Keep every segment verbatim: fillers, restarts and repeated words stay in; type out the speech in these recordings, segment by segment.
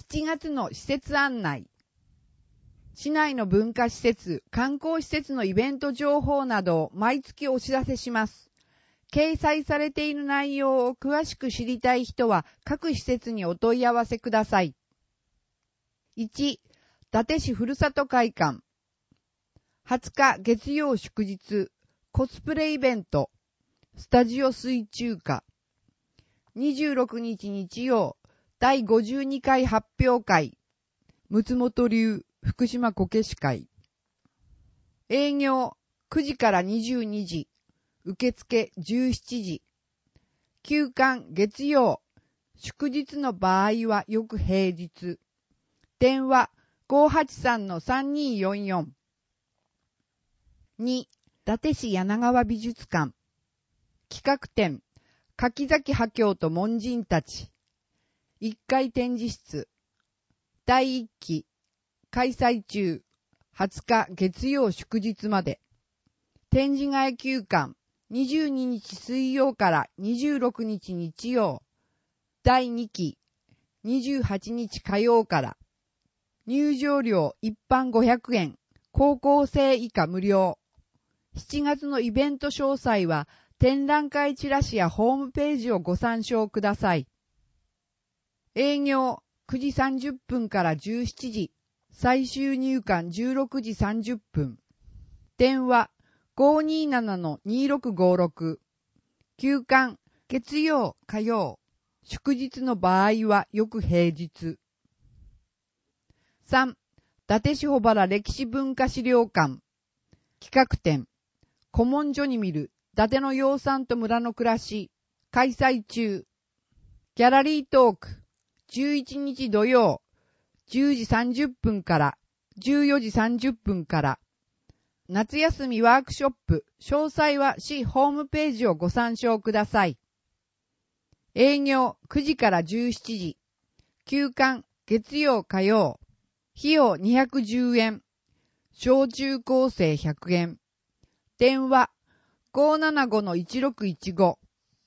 しちがつの施設案内。市内の文化施設、観光施設のイベント情報などを毎月お知らせします。掲載されている内容を詳しく知りたい人は各施設にお問い合わせください。いち、伊達市ふるさと会館。はつか月曜祝日、コスプレイベント、スタジオ水中歌。にじゅうろくにち日曜、だいごじゅうにかい発表会、陸奥元流福島こけし会。営業くじからにじゅうにじ、受付じゅうしちじ。休館月曜、祝日の場合は翌平日。電話 ごーはちさんのさんにーよんよん。に、伊達市柳川美術館。企画展、柿崎波郷と門人たち。いっかい展示室。だいいっき、開催中。はつか月曜祝日まで。展示会休館。にじゅうににち水曜からにじゅうろくにち日曜。だいにき。にじゅうはちにち火曜から。入場料一般ごひゃくえん。高校生以下無料。しちがつのイベント詳細は展覧会チラシやホームページをご参照ください。営業くじさんじゅっぷんからじゅうしちじ。最終入館じゅうろくじさんじゅっぷん。電話 ごーにーななのにーろくごーろく。休館月曜火曜。祝日の場合は翌平日。さん、伊達市保原歴史文化資料館。企画展。古文書に見る伊達の養蚕と村の暮らし。開催中。ギャラリートーク。じゅういちにち土曜。じゅうじさんじゅっぷんからじゅうよじさんじゅっぷんから。夏休みワークショップ。詳細は市ホームページをご参照ください。営業くじからじゅうしちじ。休館月曜火曜。費用にひゃくじゅうえん。小中高生ひゃくえん。電話 ごーななごのいちろくいちご。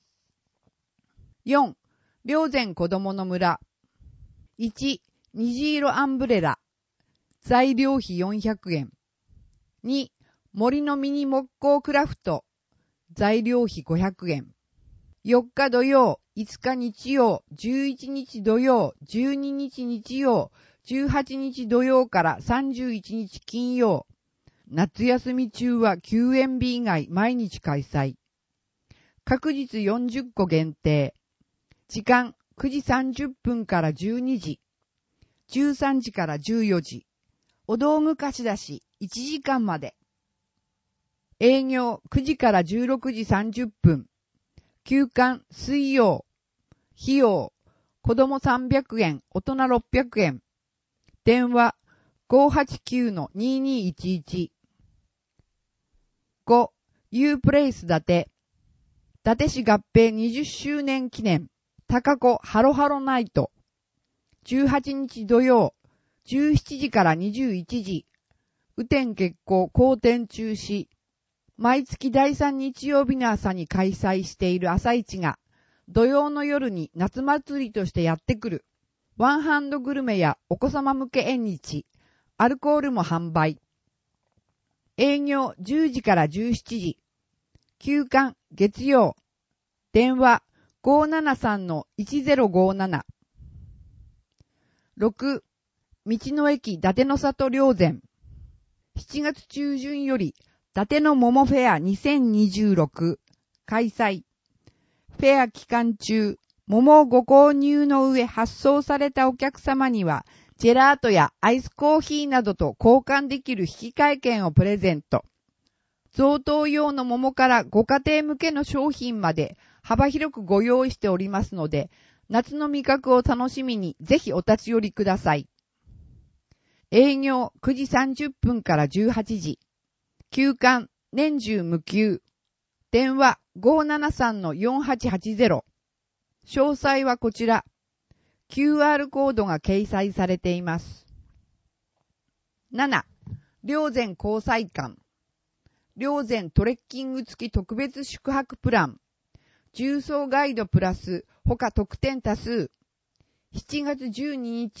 よん、霊山子どもの村。いち、虹色アンブレラ。材料費よんひゃくえん。に、森のミニ木工クラフト。材料費ごひゃくえん。よっか土曜、いつか日曜、じゅういちにち土曜、じゅうににち日曜、じゅうはちにち土曜からさんじゅういちにち金曜。夏休み中は休園日以外毎日開催。各日よんじゅっこ限定。時間くじさんじゅっぷんからじゅうにじ。じゅうさんじからじゅうよじ。お道具貸し出しいちじかんまで。営業くじからじゅうろくじさんじゅっぷん。休館水曜。費用子供さんびゃくえん、大人ろっぴゃくえん。電話 ごーはちきゅうのにーにーいちいち。ご、ユープレイス伊達。伊達市合併にじゅっしゅうねん記念。高子ハロハロナイト。じゅうはちにち土曜、じゅうしちじからにじゅういちじ。雨天決行好天中止。毎月だいさん日曜日の朝に開催している朝市が、土曜の夜に夏祭りとしてやってくる。ワンハンドグルメやお子様向け縁日、アルコールも販売。営業じゅうじからじゅうしちじ。休館月曜。電話 ごーななさんのいちぜろごーなな。ろく、道の駅伊達の里霊山。しちがつ中旬より伊達の桃フェアにせんにじゅうろく開催。フェア期間中、桃をご購入の上発送されたお客様には、ジェラートやアイスコーヒーなどと交換できる引換券をプレゼント。贈答用の桃からご家庭向けの商品まで幅広くご用意しておりますので、夏の味覚を楽しみにぜひお立ち寄りください。営業くじさんじゅっぷんからじゅうはちじ。休館年中無休。電話 ごーななさんのよんはちはちゼロ。詳細はこちら。キューアール コードが掲載されています。なな、霊山交際館。霊山トレッキング付き特別宿泊プラン。重曹ガイドプラス他特典多数。しちがつじゅうににち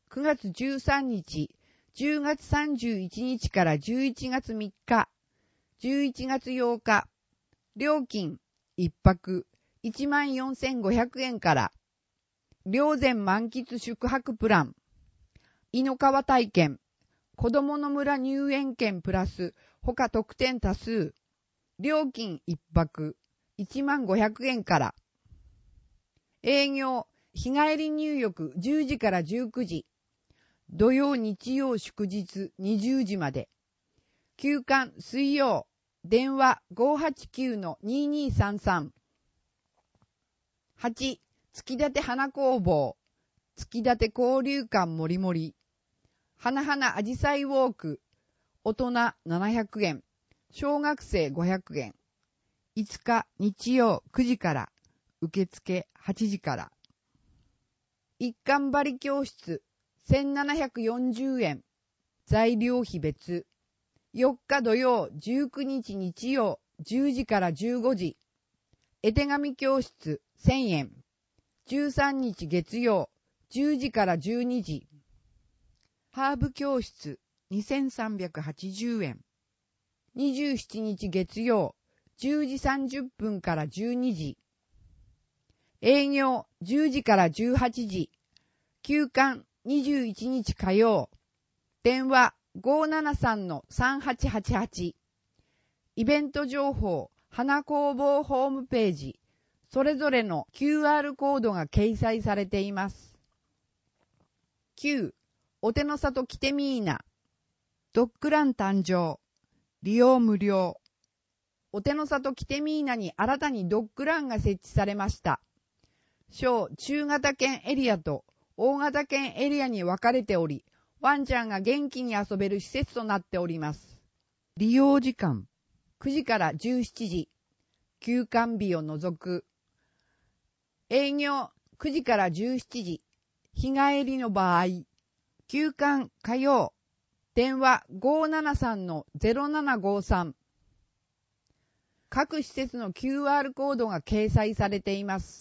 くがつじゅうさんにち、じゅうがつさんじゅういちにちからじゅういちがつみっか、じゅういちがつようか、料金いっぱくいちまんよんせんごひゃくえんから、霊山満喫宿泊プラン、井の川体験、子供の村入園券プラス他特典多数、料金いっぱくいちまんごひゃくえんから、営業日帰り入浴じゅうじからじゅうくじ、土曜日曜祝日にじゅうじまで、休館水曜、電話 ごーはちきゅうのにーにーさんさん。はち. 月立花工房、月立交流館もりもり、花々あじさいウォーク、大人ななひゃくえん、小学生ごひゃくえん、いつか日曜くじから、受付はちじから。一貫張り教室せんななひゃくよんじゅうえん、材料費別。よっか土曜、じゅうくにち日曜、じゅうじからじゅうごじ。絵手紙教室せんえん。じゅうさんにち月曜、じゅうじからじゅうにじ。ハーブ教室にせんさんびゃくはちじゅうえん。にじゅうしちにち月曜、じゅうじさんじゅっぷんからじゅうにじ。営業じゅうじからじゅうはちじ。休館にじゅういちにち火曜。電話 ごーななさんのさんはちはちはち。イベント情報、花工房ホームページ、それぞれの キューアール コードが掲載されています。きゅう. お手の里キテミーナ。ドッグラン誕生。利用無料。お手の里キテミーナに新たにドッグランが設置されました。小・中型犬エリアと大型犬エリアに分かれており、ワンちゃんが元気に遊べる施設となっております。利用時間くじからじゅうしちじ。休館日を除く。営業くじからじゅうしちじ。日帰りの場合。休館火曜。電話 ごーななさんのゼロななごさん。各施設の キューアール コードが掲載されています。